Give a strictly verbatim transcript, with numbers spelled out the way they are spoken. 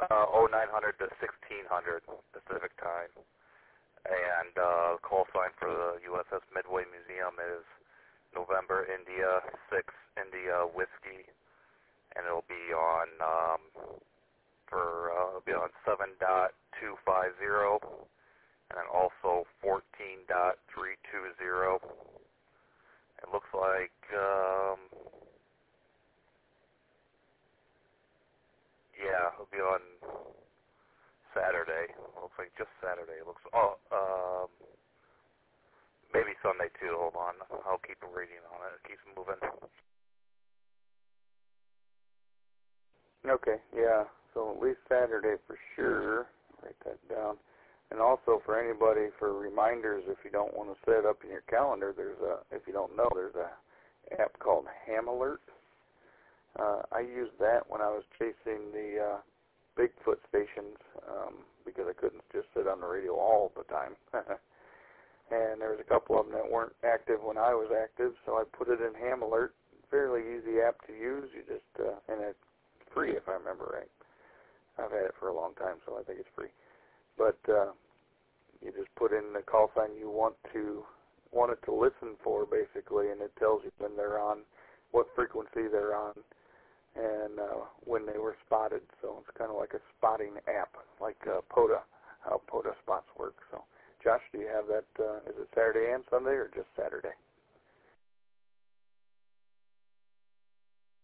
uh, oh nine hundred to sixteen hundred Pacific time. And uh, call sign for the U S S Midway Museum is November India six India Whiskey, and it'll be on um, for uh, it'll be on seven point two five zero, and then also fourteen point three two zero. It looks like um, yeah, it'll be on Saturday. Looks like just Saturday. It looks oh um, maybe Sunday too. Hold on, I'll keep a reading on it. It keeps moving. Okay, yeah. So at least Saturday for sure. Write that down. And also for anybody, for reminders, if you don't want to set it up in your calendar, there's a, if you don't know, there's a app called Ham Alert. Uh, I used that when I was chasing the uh, Bigfoot stations um, because I couldn't just sit on the radio all the time. And there was a couple of them that weren't active when I was active, so I put it in Ham Alert. Fairly easy app to use. You just uh, and it's free if I remember right. I've had it for a long time, so I think it's free. But uh, you just put in the call sign you want to want it to listen for, basically, and it tells you when they're on, what frequency they're on, and uh, when they were spotted. So it's kind of like a spotting app, like uh, POTA, how POTA spots work. So, Josh, do you have that? Uh, is it Saturday and Sunday, or just Saturday?